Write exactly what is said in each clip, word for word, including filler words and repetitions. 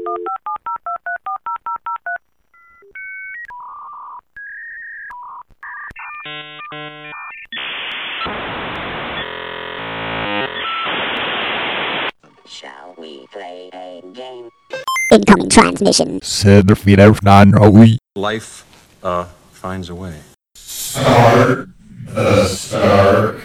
Shall we play a game? Incoming transmission. Life, uh, finds a way. Start the Stark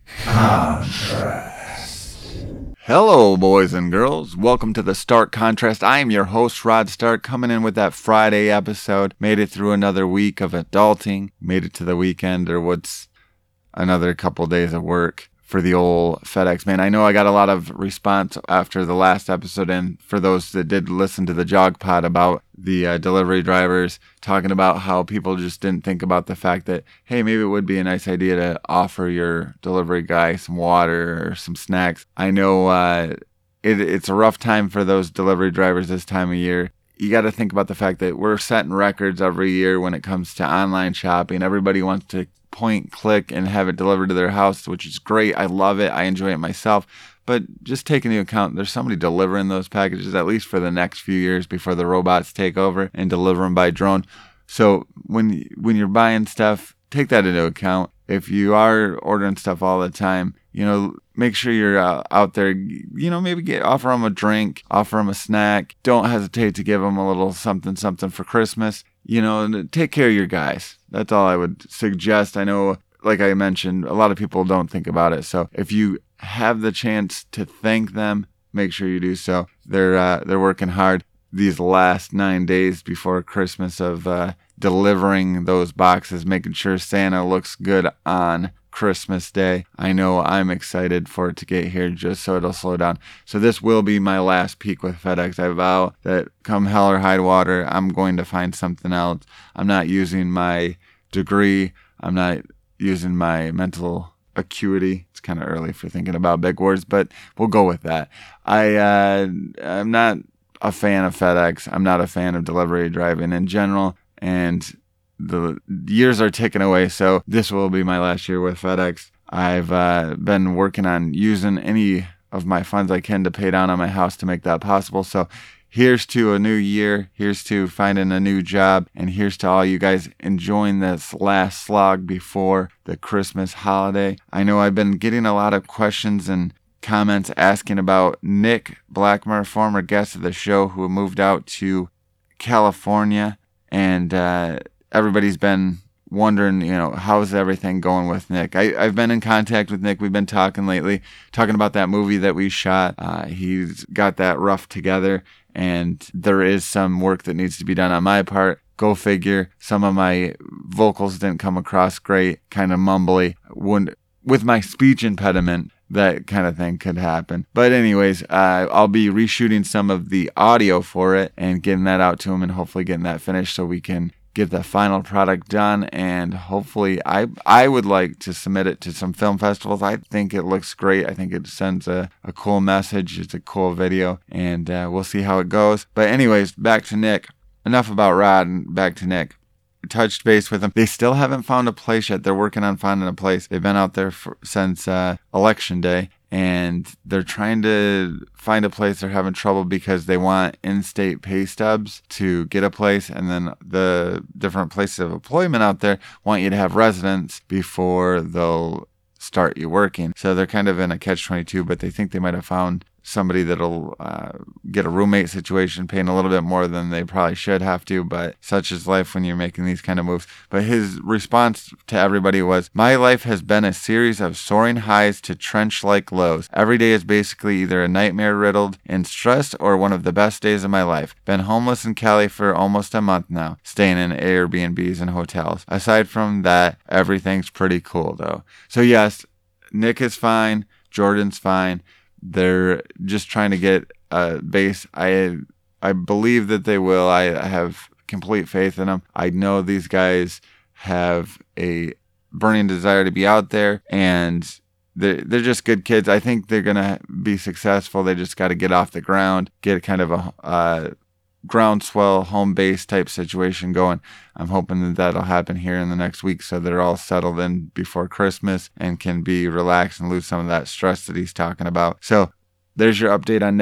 Contrast. Hello, boys and girls. Welcome to the Stark Contrast. I am your host, Rod Stark, coming in with that Friday episode. Made it through another week of adulting. Made it to the weekend, or what's another couple days of work for the old FedEx man. I know I got a lot of response after the last episode, and for those that did listen to the Jog Pod about the uh, delivery drivers, talking about how people just didn't think about the fact that, hey, maybe it would be a nice idea to offer your delivery guy some water or some snacks. I know uh, it, it's a rough time for those delivery drivers this time of year. You got to think about the fact that we're setting records every year when it comes to online shopping. Everybody wants to point, click, and have it delivered to their house, which is great. I love it. I enjoy it myself. But just take into account, there's somebody delivering those packages at least for the next few years before the robots take over and deliver them by drone. So when when you're buying stuff, take that into account. If you are ordering stuff all the time, you know, make sure you're uh, out there, you know, maybe get offer them a drink, offer them a snack. Don't hesitate to give them a little something, something for Christmas. You know, take care of your guys. That's all I would suggest. I know, like I mentioned, a lot of people don't think about it. So if you have the chance to thank them, make sure you do so. They're uh, they're working hard these last nine days before Christmas of uh, delivering those boxes, making sure Santa looks good on Christmas Day. I know I'm excited for it to get here just so it'll slow down. So this will be my last peak with FedEx. I vow that come hell or high water, I'm going to find something else. I'm not using my degree. I'm not using my mental acuity. It's kind of early for thinking about big words, but we'll go with that. I, uh, I'm not a fan of FedEx. I'm not a fan of delivery driving in general, and the years are ticking away, so this will be my last year with FedEx. I've uh, been working on using any of my funds I can to pay down on my house to make that possible. So here's to a new year. Here's to finding a new job. And here's to all you guys enjoying this last slog before the Christmas holiday. I know I've been getting a lot of questions and comments asking about Nick Blackmer, former guest of the show who moved out to California, and uh, everybody's been wondering, you know, how's everything going with Nick? I, I've been in contact with Nick. We've been talking lately, talking about that movie that we shot. Uh, he's got that rough together, and there is some work that needs to be done on my part. Go figure. Some of my vocals didn't come across great, kind of mumbly. When, with my speech impediment, that kind of thing could happen. But anyways, uh, I'll be reshooting some of the audio for it and getting that out to him, and hopefully getting that finished so we can get the final product done. And hopefully I I would like to submit it to some film festivals. I think it looks great. I think it sends a, a cool message. It's a cool video, and uh, we'll see how it goes. But anyways, back to Nick. Enough about Rod, and back to Nick. Touched base with them. They still haven't found a place yet. They're working on finding a place. They've been out there for, since uh, election day, and they're trying to find a place. They're having trouble because they want in-state pay stubs to get a place, and then the different places of employment out there want you to have residence before they'll start you working. So they're kind of in a catch twenty-two, but they think they might have found somebody that'll uh, get a roommate situation, paying a little bit more than they probably should have to, but such is life when you're making these kind of moves. But his response to everybody was, "My life has been a series of soaring highs to trench-like lows. Every day is basically either a nightmare riddled in stress or one of the best days of my life. Been homeless in Cali for almost a month now, staying in Airbnbs and hotels. Aside from that, everything's pretty cool though." So yes, Nick is fine, Jordan's fine. They're just trying to get a base. I I believe that they will. I have complete faith in them. I know these guys have a burning desire to be out there, and they're, they're just good kids. I think they're going to be successful. They just got to get off the ground, get kind of a uh, groundswell, home base type situation going. I'm hoping that that'll happen here in the next week so they're all settled in before Christmas and can be relaxed and lose some of that stress that he's talking about. So there's your update on Nick.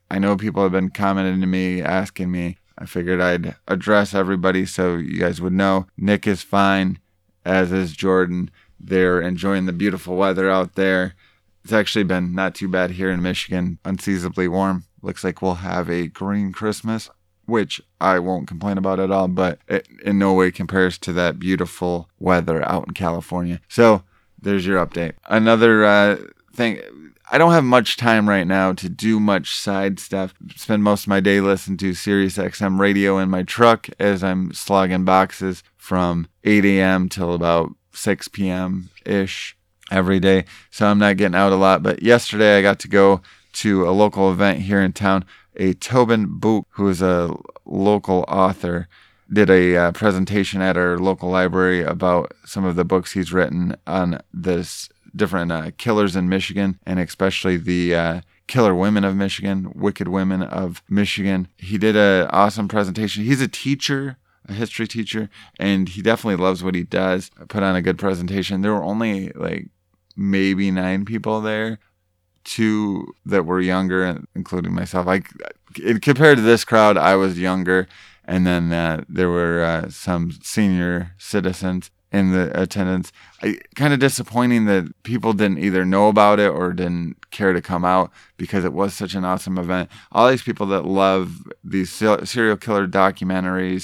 I know people have been commenting to me, asking me. I figured I'd address everybody so you guys would know. Nick is fine, as is Jordan. They're enjoying the beautiful weather out there. It's actually been not too bad here in Michigan, unseasonably warm. Looks like we'll have a green Christmas, which I won't complain about at all, but it in no way compares to that beautiful weather out in California. So there's your update. Another uh, thing, I don't have much time right now to do much side stuff. Spend most of my day listening to Sirius X M radio in my truck as I'm slogging boxes from eight a.m. till about six p.m.-ish. every day, so I'm not getting out a lot. But yesterday I got to go to a local event here in town. A Tobin Book, who is a local author, did a uh, presentation at our local library about some of the books he's written on this different uh, killers in Michigan, and especially the uh, killer women of Michigan, wicked women of Michigan. He did an awesome presentation. He's a teacher, a history teacher, and he definitely loves what he does. I put on a good presentation. There were only like maybe nine people there, two that were younger, including myself. I, compared to this crowd, I was younger, and then uh, there were uh, some senior citizens in the attendance. I, kind of disappointing that people didn't either know about it or didn't care to come out, because it was such an awesome event. All these people that love these serial killer documentaries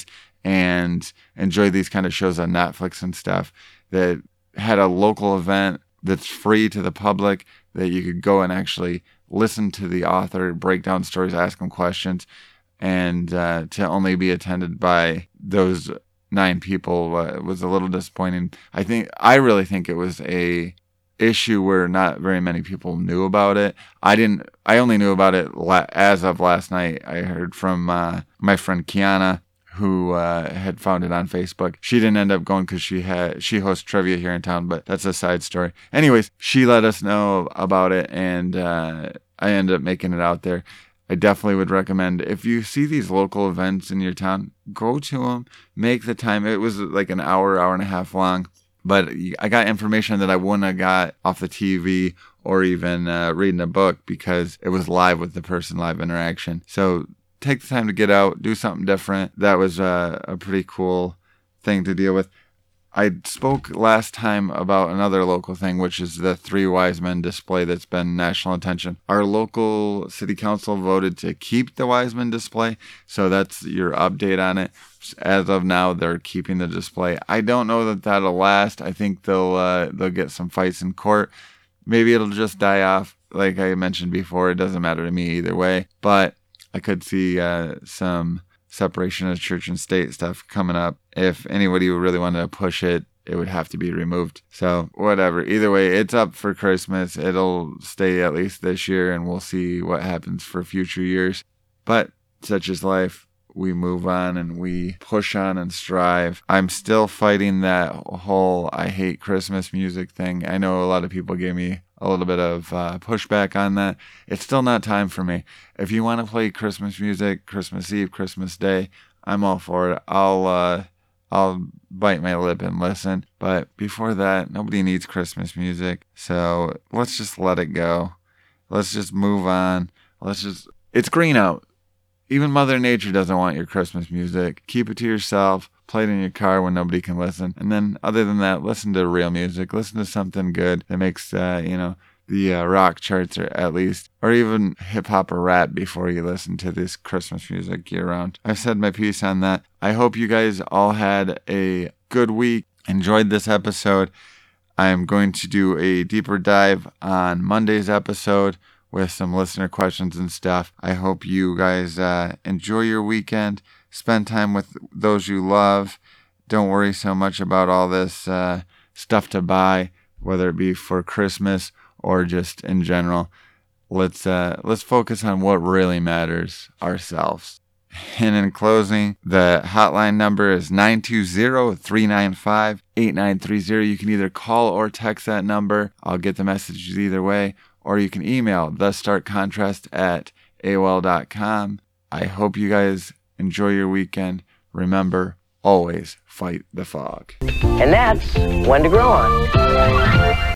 and enjoy these kind of shows on Netflix and stuff, that had a local event that's free to the public, that you could go and actually listen to the author, break down stories, ask him questions, and uh, to only be attended by those nine people uh, was a little disappointing. I think I really think it was a issue where not very many people knew about it. I didn't. I only knew about it la- as of last night. I heard from uh, my friend Kiana, who uh, had found it on Facebook. She didn't end up going because she had she hosts trivia here in town, but that's a side story. Anyways, she let us know about it, and uh, I ended up making it out there. I definitely would recommend, if you see these local events in your town, go to them, make the time. It was like an hour, hour and a half long, but I got information that I wouldn't have got off the T V or even uh, reading a book, because it was live with the person, live interaction. So take the time to get out, do something different. That was uh, a pretty cool thing to deal with. I spoke last time about another local thing, which is the Three Wise Men display that's been national attention. Our local city council voted to keep the Wise Men display, so that's your update on it. As of now, they're keeping the display. I don't know that that'll last. I think they'll uh, they'll get some fights in court. Maybe it'll just die off. Like I mentioned before, it doesn't matter to me either way. But I could see uh, some separation of church and state stuff coming up. If anybody really wanted to push it, it would have to be removed. So whatever. Either way, it's up for Christmas. It'll stay at least this year, and we'll see what happens for future years. But such is life. We move on and we push on and strive. I'm still fighting that whole I hate Christmas music thing. I know a lot of people gave me a little bit of uh, pushback on that. It's still not time for me. If you want to play Christmas music, Christmas Eve, Christmas Day, I'm all for it. I'll uh, I'll bite my lip and listen. But before that, nobody needs Christmas music. So let's just let it go. Let's just move on. Let's just... It's green out. Even Mother Nature doesn't want your Christmas music. Keep it to yourself. Play it in your car when nobody can listen. And then other than that, listen to real music. Listen to something good that makes, uh, you know, the uh, rock charts, or at least, or even hip hop or rap before you listen to this Christmas music year round. I've said my piece on that. I hope you guys all had a good week. Enjoyed this episode. I'm going to do a deeper dive on Monday's episode with some listener questions and stuff. I hope you guys uh, enjoy your weekend. Spend time with those you love. Don't worry so much about all this uh, stuff to buy, whether it be for Christmas or just in general. Let's uh, let's focus on what really matters, ourselves. And in closing, the hotline number is nine two zero, three nine five, eight nine three zero. You can either call or text that number. I'll get the messages either way. Or you can email thestarkcontrast at A O L dot com. I hope you guys enjoy your weekend. Remember, always fight the fog. And that's when to grow on.